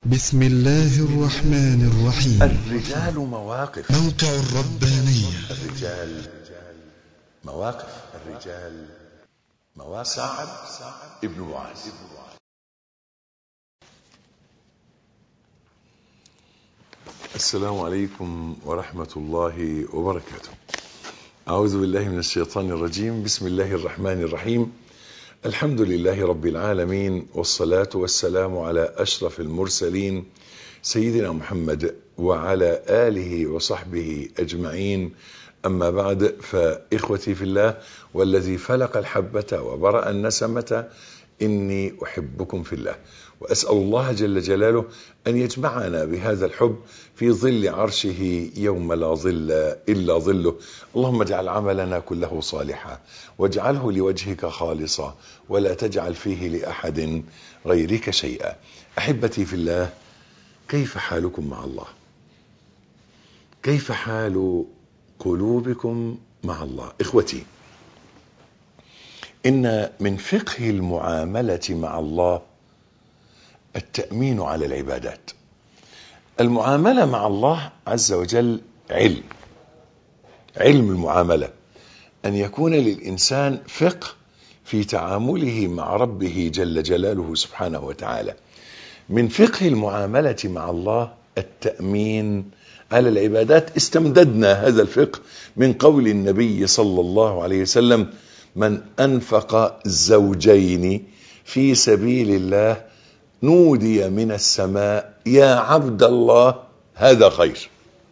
بسم الله الرحمن الرحيم. الرجال مواقف. موقع الربانية. الرجال مواقف. الرجال مواقف. سعد ابن معاذ. السلام عليكم ورحمة الله وبركاته. أعوذ بالله من الشيطان الرجيم. بسم الله الرحمن الرحيم. الحمد لله رب العالمين، والصلاة والسلام على أشرف المرسلين سيدنا محمد وعلى آله وصحبه أجمعين. أما بعد، فإخوتي في الله والذي فلق الحبة وبرأ النسمة، إني أحبكم في الله، وأسأل الله جل جلاله أن يجمعنا بهذا الحب في ظل عرشه يوم لا ظل إلا ظله. اللهم اجعل عملنا كله صالحا، واجعله لوجهك خالصا، ولا تجعل فيه لأحد غيرك شيئا. أحبتي في الله، كيف حالكم مع الله؟ كيف حال قلوبكم مع الله؟ إخوتي، إن من فقه المعاملة مع الله التأمين على العبادات. المعاملة مع الله عز وجل علم المعاملة، أن يكون للإنسان فقه في تعامله مع ربه جل جلاله سبحانه وتعالى. من فقه المعاملة مع الله التأمين على العبادات. استمددنا هذا الفقه من قول النبي صلى الله عليه وسلم: من أنفق زوجين في سبيل الله نودي من السماء يا عبد الله هذا خير.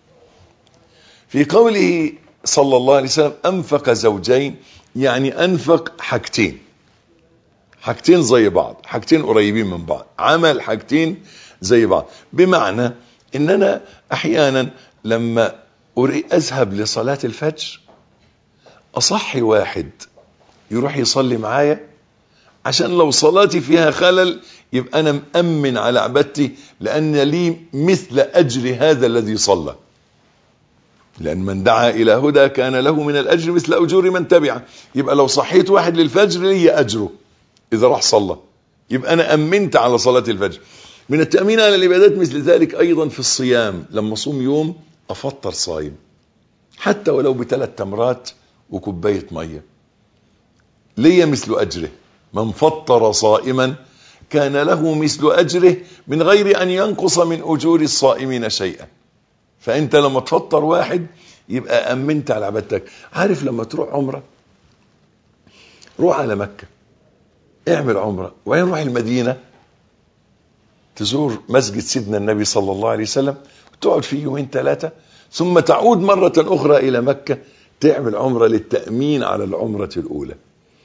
في قوله صلى الله عليه وسلم أنفق زوجين، يعني أنفق حاجتين زي بعض، حاجتين قريبين من بعض، عمل حاجتين زي بعض. بمعنى إن أنا أحيانا لما أذهب لصلاة الفجر أصحي واحد يروح يصلي معايا، عشان لو صلاتي فيها خلل يبقى أنا مأمن على عبادتي، لأن لي مثل أجر هذا الذي صلى. لأن من دعا إلى هدى كان له من الأجر مثل أجور من تبعه. يبقى لو صحيت واحد للفجر لي أجره إذا راح صلى، يبقى أنا أمنت على صلاة الفجر. من التأمين على العبادات مثل ذلك أيضا في الصيام. لما أصوم يوم أفطر صايم، حتى ولو ب3 تمرات وكوباية مية، لي مثل أجره. من فطر صائما كان له مثل أجره من غير أن ينقص من أجور الصائمين شيئا. فأنت لما تفطر واحد يبقى أمنت على عبادتك. عارف لما تروح عمرة، روح على مكة اعمل عمرة، وين روح المدينة تزور مسجد سيدنا النبي صلى الله عليه وسلم، تقعد فيه 2-3 يوم، ثم تعود مرة أخرى إلى مكة تعمل عمرة للتأمين على العمرة الأولى.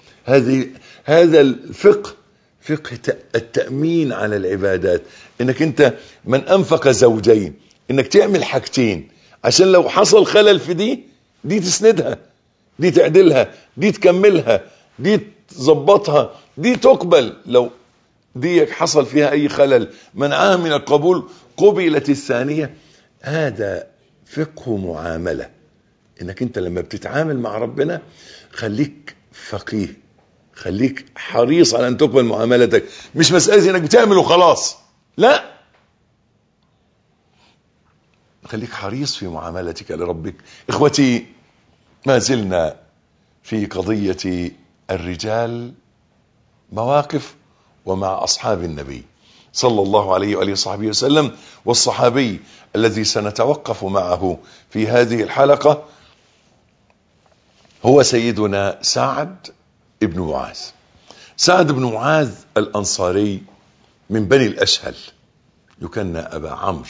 هذا الفقه، فقه التأمين على العبادات. انك انت من انفق زوجين، انك تعمل حاجتين عشان لو حصل خلل في دي تسندها، دي تعدلها، دي تكملها، دي تظبطها، دي تقبل. لو دي حصل فيها اي خلل منعها من القبول قبلت الثانية. هذا فقه معاملة. انك انت لما بتتعامل مع ربنا خليك فقيه، خليك حريص على ان تقبل معاملتك. مش مسألة انك بتعمل وخلاص، لا، خليك حريص في معاملتك لربك. اخوتي، ما زلنا في قضية الرجال مواقف ومع اصحاب النبي صلى الله عليه وآله وصحبه وسلم. والصحابي الذي سنتوقف معه في هذه الحلقة هو سيدنا سعد ابن معاذ. سعد بن معاذ الأنصاري من بني الأشهل، يكنى أبا عمرو.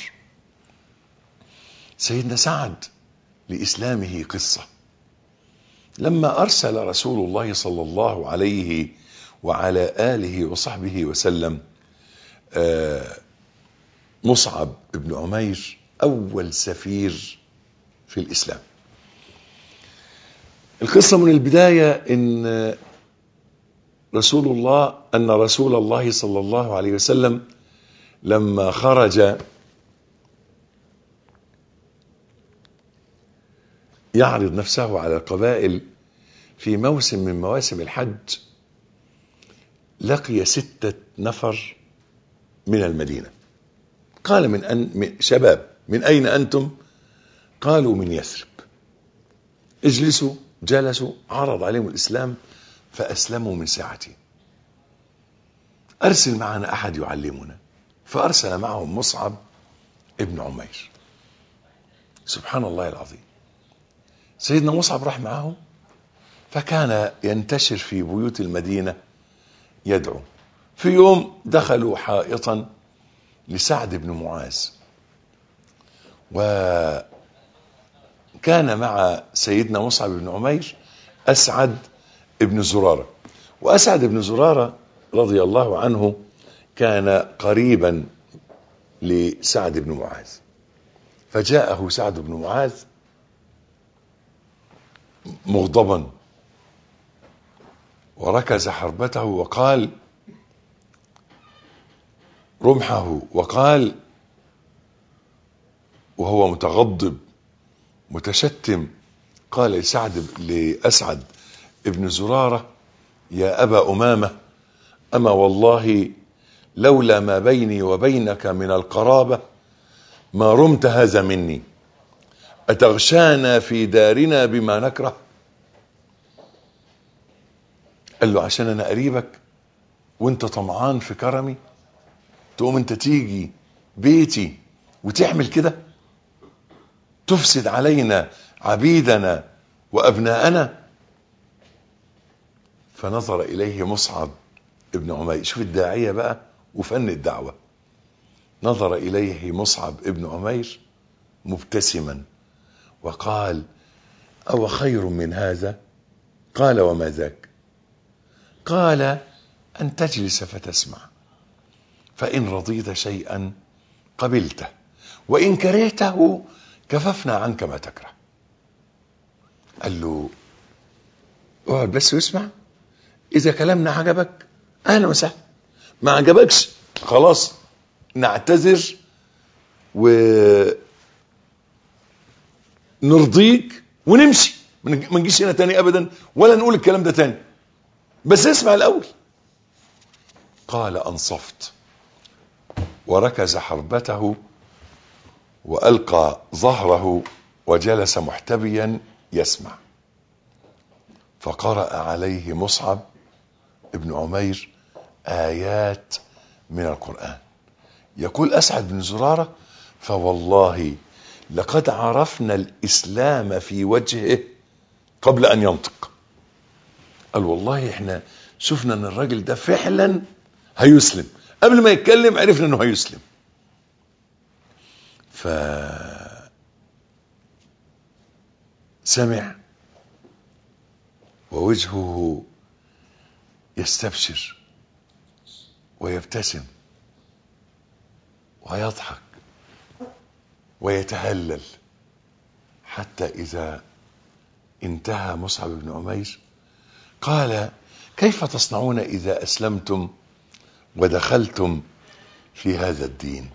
سيدنا سعد لإسلامه قصة. لما أرسل رسول الله صلى الله عليه وعلى آله وصحبه وسلم مصعب بن عمير أول سفير في الإسلام. القصة من البداية أن رسول الله صلى الله عليه وسلم لما خرج يعرض نفسه على القبائل في موسم من مواسم الحج، لقي 6 نفر من المدينة. قال شباب من أين أنتم؟ قالوا من يثرب. اجلسوا. جلسوا، عرض عليهم الإسلام فأسلموا من ساعته. أرسل معنا أحد يعلمنا، فأرسل معهم مصعب ابن عمير. سبحان الله العظيم، سيدنا مصعب راح معهم، فكان ينتشر في بيوت المدينة يدعو. في يوم دخلوا حائطا لسعد بن معاذ، وكان مع سيدنا مصعب بن عمير أسعد بن زرارة. وأسعد بن زرارة رضي الله عنه كان قريبا لسعد بن معاذ. فجاءه سعد بن معاذ مغضبا، وركز حربته وقال رمحه، وقال وهو متغضب متشتم، قال لأسعد ابن زرارة: يا أبا أمامة، أما والله لولا ما بيني وبينك من القرابة ما رمت هذا مني، أتغشانا في دارنا بما نكره؟ قال له: عشان أنا قريبك وانت طمعان في كرمي تقوم انت تيجي بيتي وتعمل كده، تفسد علينا عبيدنا وأبناءنا؟ فنظر إليه مصعب ابن عمير، شوف الداعية بقى وفن الدعوة. نظر إليه مصعب ابن عمير مبتسما وقال: أو خير من هذا؟ قال: وما ذاك؟ قال: أن تجلس فتسمع، فإن رضيت شيئا قبلته، وإن كرهته كففنا عنك ما تكره. قال له: اقعد بس واسمع، إذا كلامنا عجبك أهلا وسهلا، ما عجبكش خلاص نعتذر ونرضيك ونمشي، ما نجيش هنا تاني أبدا ولا نقول الكلام ده تاني، بس اسمع الأول. قال: أنصفت. وركز حربته وألقى ظهره وجلس محتبيا يسمع. فقرأ عليه مصعب ابن عمير آيات من القرآن. يقول أسعد بن زرارة: فوالله لقد عرفنا الإسلام في وجهه قبل أن ينطق. قال: والله احنا شفنا ان الراجل ده فعلا هيسلم، قبل ما يتكلم عرفنا انه هيسلم. فسمع ووجهه يستبشر ويبتسم ويضحك ويتهلل، حتى إذا انتهى مصعب بن عمير قال: كيف تصنعون إذا أسلمتم ودخلتم في هذا الدين؟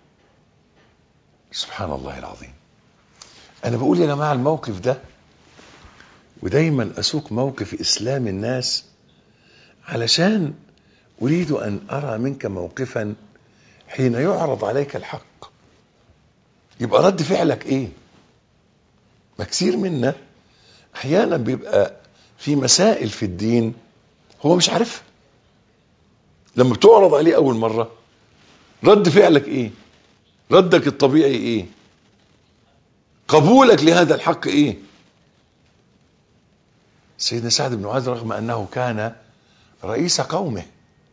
سبحان الله العظيم. أنا بقول يا جماعة الموقف ده، ودايما أسوق موقف إسلام الناس علشان أريد أن أرى منك موقفا حين يعرض عليك الحق يبقى رد فعلك إيه. ما كثير منا أحيانا بيبقى في مسائل في الدين هو مش عارفها، لما بتعرض عليه أول مرة رد فعلك إيه؟ ردك الطبيعي إيه؟ قبولك لهذا الحق إيه؟ سيدنا سعد بن معاذ رغم أنه كان رئيس قومه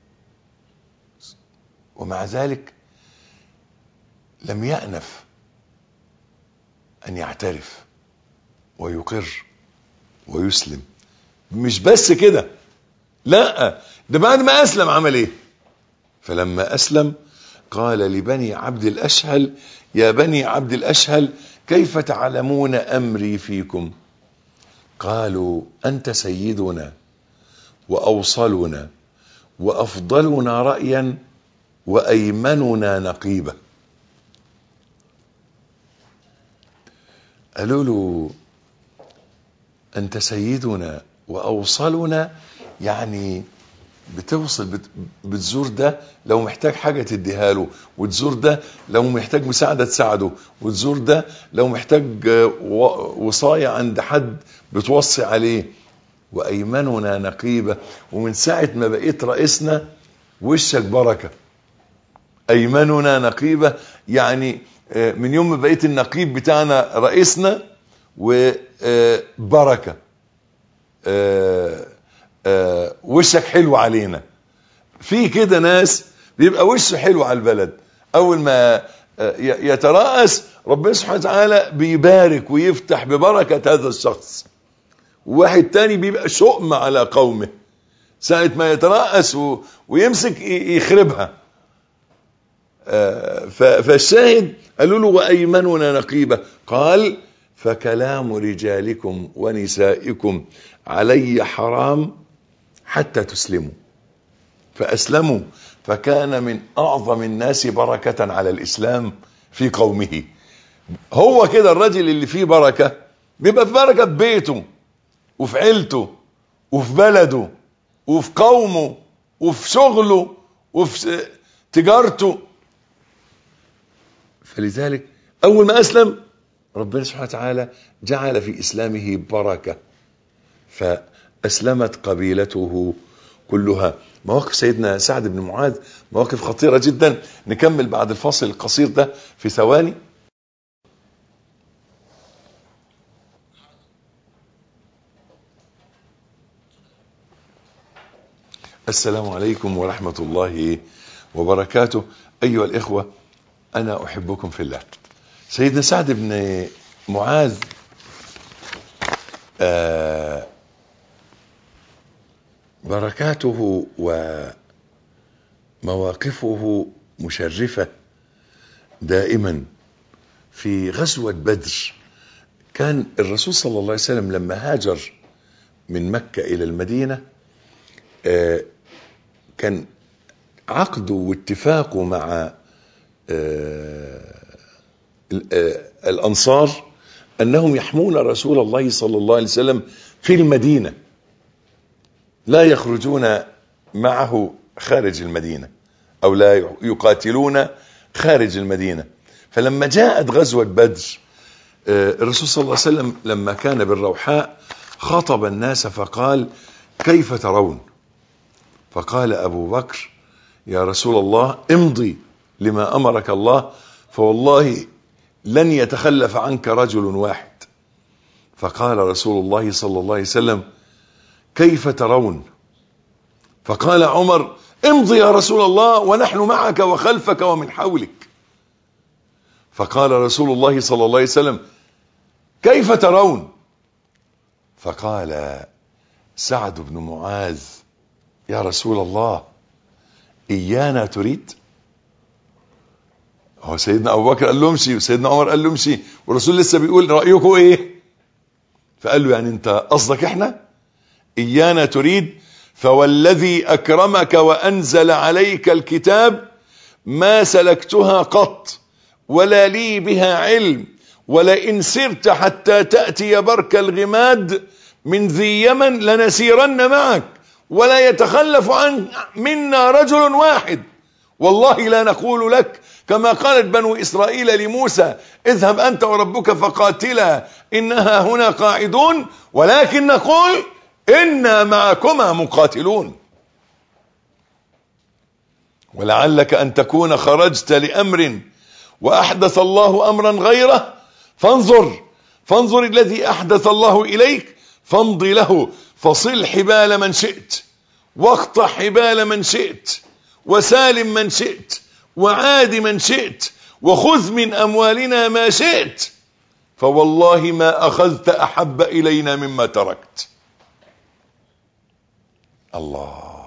ومع ذلك لم يأنف أن يعترف ويقر ويسلم. مش بس كده، لا، ده بعد ما أسلم عمل إيه؟ فلما أسلم قال لبني عبد الأشهل: يا بني عبد الأشهل كيف تعلمون أمري فيكم؟ قالوا: أنت سيدنا وأوصلنا وأفضلنا رأيا وأيمننا نقيبة. قالوا له: أنت سيدنا وأوصلنا، يعني بتوصل بتزور ده لو محتاج حاجة تديها له، وتزور ده لو محتاج مساعدة تساعده، وتزور ده لو محتاج وصاية عند حد بتوصي عليه. وأيمننا نقيبة، ومن ساعة ما بقيت رئيسنا وشك بركة. أيمننا نقيبة يعني من يوم ما بقيت النقيب بتاعنا رئيسنا وبركة، وشك حلو علينا. في كده ناس بيبقى وشه حلو على البلد، اول ما يترأس ربنا سبحانه وتعالى بيبارك ويفتح ببركة هذا الشخص. واحد تاني بيبقى شؤم على قومه، ساعة ما يترأس ويمسك يخربها. فالشاهد قالوا له وأيمننا نقيبة، قال فكلام رجالكم ونسائكم علي حرام حتى تسلموا. فأسلموا، فكان من أعظم الناس بركة على الإسلام في قومه. هو كده الرجل اللي فيه بركة بيبقى في بركة في بيته وفي عيلته وفي بلده وفي قومه وفي شغله وفي تجارته. فلذلك أول ما أسلم ربنا سبحانه وتعالى جعل في إسلامه بركة، فأسلمت قبيلته كلها. مواقف سيدنا سعد بن معاذ مواقف خطيرة جدا. نكمل بعد الفاصل القصير ده في ثواني. السلام عليكم ورحمة الله وبركاته. أيها الإخوة، أنا أحبكم في الله. سيدنا سعد بن معاذ بركاته ومواقفه مشرفة دائما. في غزوة بدر كان الرسول صلى الله عليه وسلم لما هاجر من مكة إلى المدينة كان عقده واتفاقه مع الأنصار أنهم يحمون رسول الله صلى الله عليه وسلم في المدينة، لا يخرجون معه خارج المدينة أو لا يقاتلون خارج المدينة. فلما جاءت غزوة بدر الرسول صلى الله عليه وسلم لما كان بالروحاء خاطب الناس فقال كيف ترون؟ فقال أبو بكر يا رسول الله امضي لما أمرك الله، فوالله لن يتخلف عنك رجل واحد. فقال رسول الله صلى الله عليه وسلم كيف ترون؟ فقال عمر امضي يا رسول الله ونحن معك وخلفك ومن حولك. فقال رسول الله صلى الله عليه وسلم كيف ترون؟ فقال سعد بن معاذ يا رسول الله إيانا تريد؟ هو سيدنا أبو بكر قال له امشي وسيدنا عمر قال له امشي والرسول لسه بيقول رأيكم ايه؟ فقال له يعني انت قصدك احنا؟ إيانا تريد؟ فوالذي أكرمك وأنزل عليك الكتاب ما سلكتها قط ولا لي بها علم، ولئن سرت حتى تأتي برك الغماد من ذي يمن لنسيرن معك ولا يتخلف عن منا رجل واحد، والله لا نقول لك كما قالت بنو إسرائيل لموسى اذهب أنت وربك فقاتلا إنها هنا قاعدون، ولكن نقول إنا معكما مقاتلون. ولعلك أن تكون خرجت لأمر وأحدث الله أمرا غيره فانظر الذي أحدث الله إليك فامضي له، فصل حبال من شئت واقطع حبال من شئت وسالم من شئت وعاد من شئت وخذ من أموالنا ما شئت، فوالله ما أخذت أحب إلينا مما تركت. الله،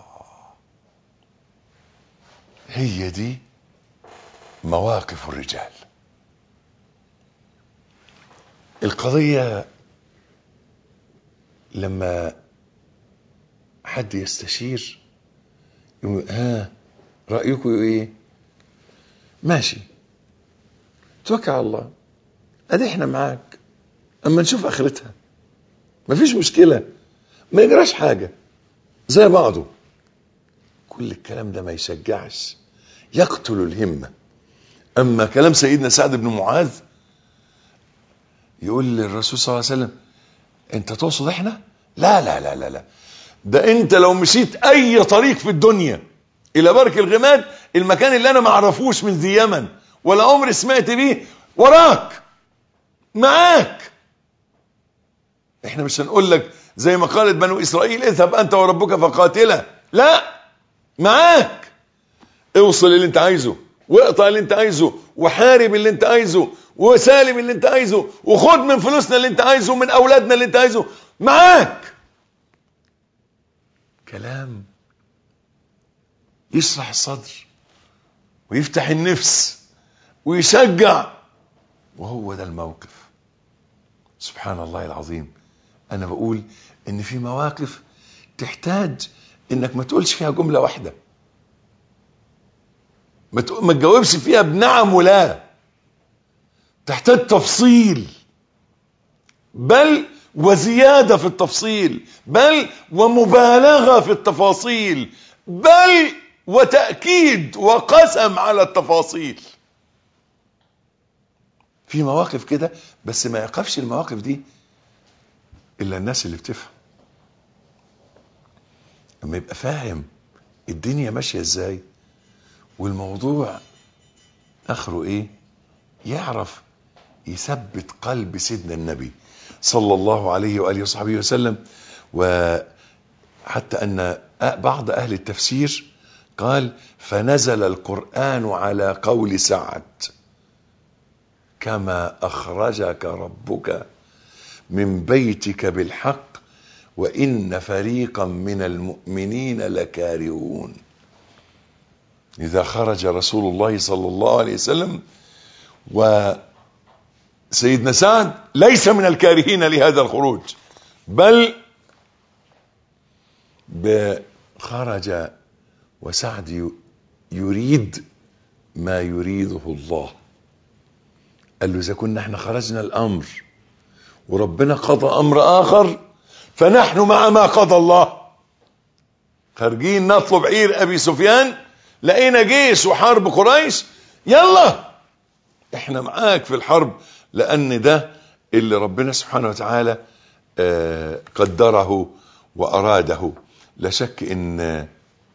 هي دي مواقف الرجال. القضية لما حد يستشير ها رأيكم ايه؟ ماشي توكل على الله، ادي احنا معاك اما نشوف اخرتها، مفيش مشكلة، ما يجراش حاجة، زي بعضه كل الكلام ده ما يشجعش، يقتل الهمة. أما كلام سيدنا سعد بن معاذ يقول للرسول صلى الله عليه وسلم أنت تقصد إحنا؟ لا لا لا لا لا، ده أنت لو مشيت أي طريق في الدنيا إلى برك الغماد، المكان اللي أنا ما أعرفوش من ذي يمن ولا عمري سمعت بيه، وراك معاك. إحنا مش هنقول لك زي ما قالت بنو إسرائيل اذهب أنت وربك فقاتلا، لا، معاك. اوصل اللي انت عايزه، واقطع اللي انت عايزه، وحارب اللي انت عايزه، وسالم اللي انت عايزه، وخد من فلوسنا اللي انت عايزه، ومن اولادنا اللي انت عايزه، معاك. كلام يشرح الصدر ويفتح النفس ويشجع، وهو ده الموقف. سبحان الله العظيم. انا بقول ان في مواقف تحتاج انك ما تقولش فيها جملة واحدة، ما تجاوبش فيها بنعم ولا، تحتاج تفصيل، بل وزيادة في التفصيل، بل ومبالغة في التفاصيل، بل وتأكيد وقسم على التفاصيل. في مواقف كده، بس ما يقفش المواقف دي إلا الناس اللي بتفهم. لما يبقى فاهم الدنيا ماشية ازاي والموضوع اخره ايه، يعرف يثبت قلب سيدنا النبي صلى الله عليه وآله وصحبه وسلم. وحتى أن بعض أهل التفسير قال فنزل القرآن على قول سعد كما أخرجك ربك من بيتك بالحق وإن فريقا من المؤمنين لكارهون. إذا خرج رسول الله صلى الله عليه وسلم وسيدنا سعد ليس من الكارهين لهذا الخروج، بل خرج وسعد يريد ما يريده الله. قال له إذا كنا احنا خرجنا الأمر وربنا قضى أمر آخر فنحن مع ما قضى الله. خارجين نطلب عير أبي سفيان، لقينا جيش وحرب قريش، يلا احنا معاك في الحرب، لأن ده اللي ربنا سبحانه وتعالى قدره وأراده. لا شك ان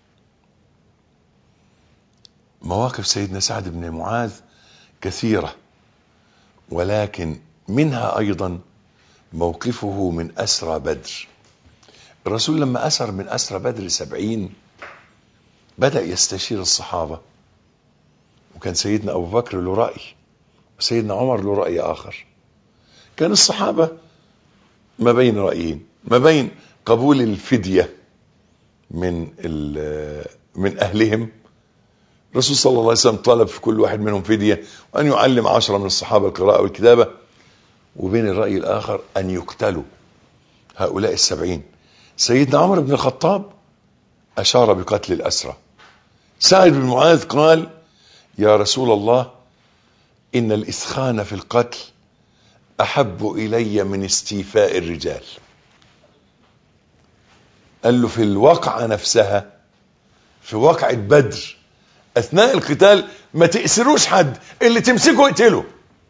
مواقف سيدنا سعد بن معاذ كثيرة، ولكن منها أيضا موقفه من أسرى بدر. الرسول لما أسر من أسرى بدر 70 بدأ يستشير الصحابة، وكان سيدنا أبو بكر له رأي وسيدنا عمر له رأي آخر. كان الصحابة ما بين رأيين، ما بين قبول الفدية من أهلهم. الرسول صلى الله عليه وسلم طلب في كل واحد منهم فدية وأن يعلم 10 من الصحابة القراءة والكتابة، وبين الرأي الآخر أن يقتلوا هؤلاء 70. سيدنا عمر بن الخطاب أشار بقتل الأسرى. سعد بن معاذ قال يا رسول الله إن الإثخان في القتل أحب إلي من استيفاء الرجال. قال له في الوقعة نفسها، في وقعة بدر أثناء القتال ما تأسروش حد، اللي تمسكه اقتله.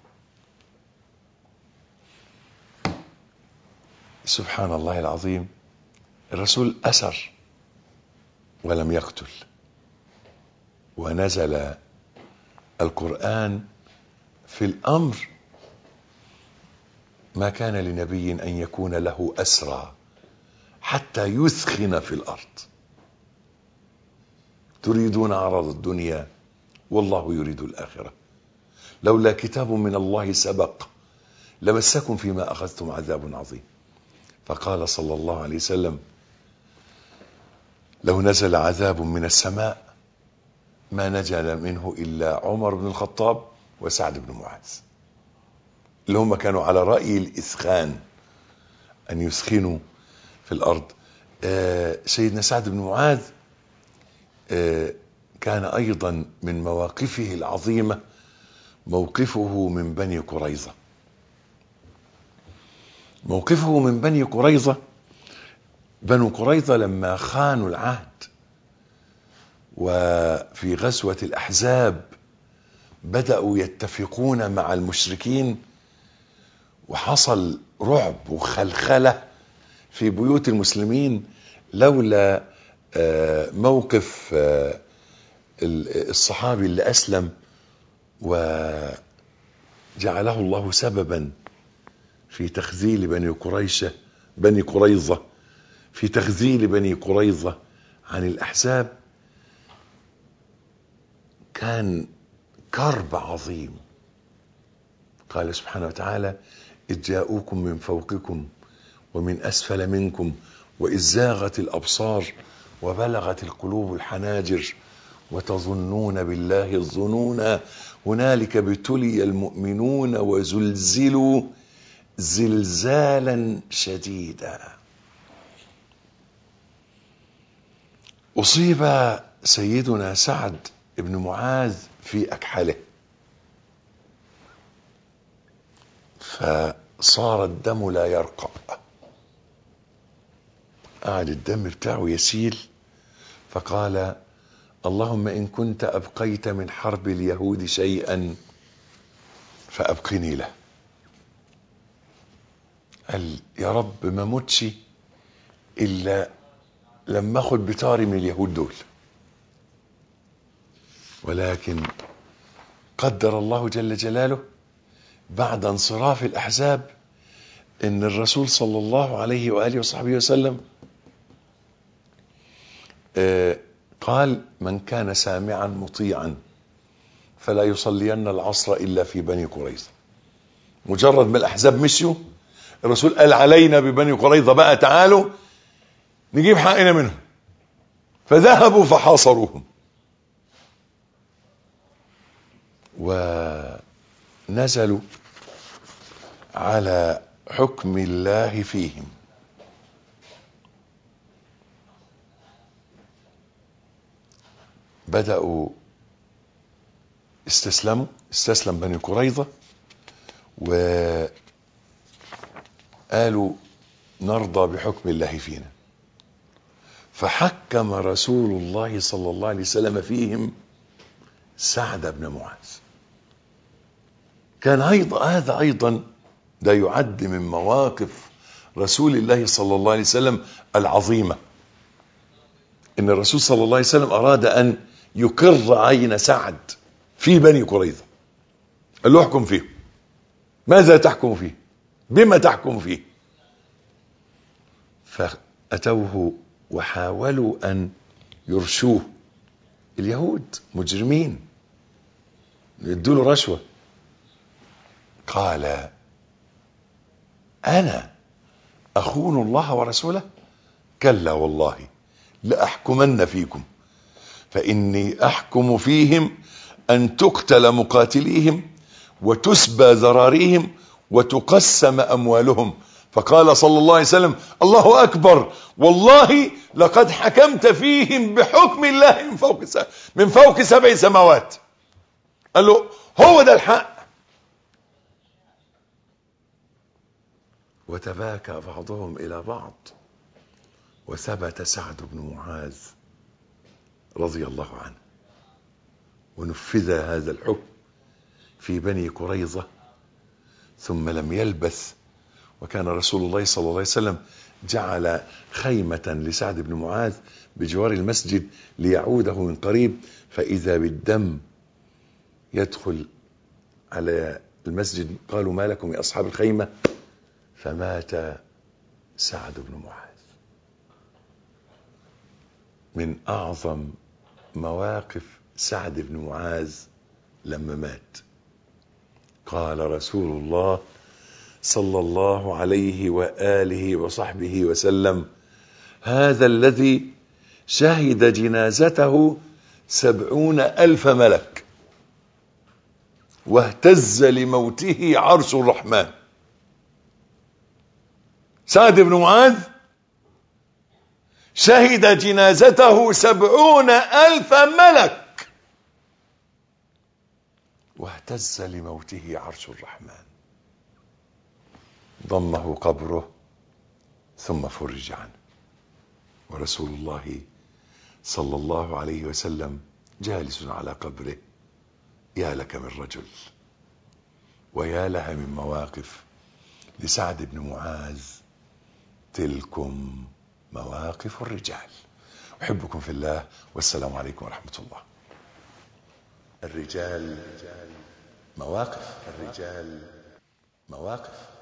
سبحان الله العظيم. الرسول أسر ولم يقتل، ونزل القرآن في الأمر ما كان لنبي أن يكون له أسرى حتى يثخن في الأرض تريدون عرض الدنيا والله يريد الآخرة لولا كتاب من الله سبق لمسكم فيما أخذتم عذاب عظيم. فقال صلى الله عليه وسلم لو نزل عذاب من السماء ما نجل منه إلا عمر بن الخطاب وسعد بن معاذ، اللي هم كانوا على رأي الإثخان، أن يثخنوا في الأرض. سيدنا سعد بن معاذ كان أيضا من مواقفه العظيمة موقفه من بني قريظة. موقفه من بني قريظة، بنو قريظة لما خانوا العهد وفي غزوة الأحزاب بدأوا يتفقون مع المشركين، وحصل رعب وخلخلة في بيوت المسلمين لولا موقف الصحابي اللي أسلم وجعله الله سببا في تخذيل بني قريظة في تخذيل بني قريظة عن الأحزاب. كان كرب عظيم. قال سبحانه وتعالى: إذ جاءوكم من فوقكم ومن أسفل منكم وإذ زاغت الأبصار وبلغت القلوب الحناجر وتظنون بالله الظنون هنالك ابتلي المؤمنون وزلزلوا زلزالا شديدا. أصيب سيدنا سعد بن معاذ في أكحله، فصار الدم لا يرقى، قعد الدم بتاعه يسيل. فقال: اللهم إن كنت أبقيت من حرب اليهود شيئا فأبقني له. قال: يا رب ما موتش إلا لما أخد بتاري من اليهود دول. ولكن قدر الله جل جلاله بعد انصراف الأحزاب إن الرسول صلى الله عليه وآله وصحبه وسلم قال: من كان سامعا مطيعا فلا يصلين العصر إلا في بني قريظة. مجرد ما الأحزاب مشيوا الرسول قال: علينا ببني قريظة بقى، تعالوا نجيب حقنا منهم. فذهبوا فحاصروهم ونزلوا على حكم الله فيهم. بدأوا استسلم بني قريظة وقالوا: نرضى بحكم الله فينا. فحكم رسول الله صلى الله عليه وسلم فيهم سعد بن معاذ. كان هذا أيضا ده يعد من مواقف رسول الله صلى الله عليه وسلم العظيمة. إن الرسول صلى الله عليه وسلم أراد أن يقر عين سعد في بني قريظة. قال له: احكم فيه. ماذا تحكم فيه؟ بما تحكم فيه؟ فأتوه وحاولوا أن يرشوه. اليهود مجرمين يدوا له رشوة. قال: أنا أخون الله ورسوله؟ كلا والله لأحكمن فيكم، فإني أحكم فيهم أن تقتل مقاتليهم وتسبى ذراريهم وتقسم أموالهم. فقال صلى الله عليه وسلم: الله أكبر، والله لقد حكمت فيهم بحكم الله من فوق 7 سماوات. قال له: هو ده الحق. وتباكى بعضهم إلى بعض وثبت سعد بن معاذ رضي الله عنه، ونفذ هذا الحكم في بني قريظة. ثم لم يلبث وكان رسول الله صلى الله عليه وسلم جعل خيمة لسعد بن معاذ بجوار المسجد ليعوده من قريب، فإذا بالدم يدخل على المسجد. قالوا: ما لكم يا أصحاب الخيمة؟ فمات سعد بن معاذ. من أعظم مواقف سعد بن معاذ لما مات قال رسول الله صلى الله عليه وآله وصحبه وسلم: هذا الذي شهد جنازته 70,000 ملك واهتز لموته عرش الرحمن. سعد بن معاذ شهد جنازته 70,000 ملك واهتز لموته عرش الرحمن. ضمه قبره ثم فرج عنه، ورسول الله صلى الله عليه وسلم جالس على قبره. يا لك من رجل ويا لها من مواقف لسعد بن معاذ، تلكم مواقف الرجال. أحبكم في الله، والسلام عليكم ورحمة الله. الرجال مواقف، الرجال مواقف.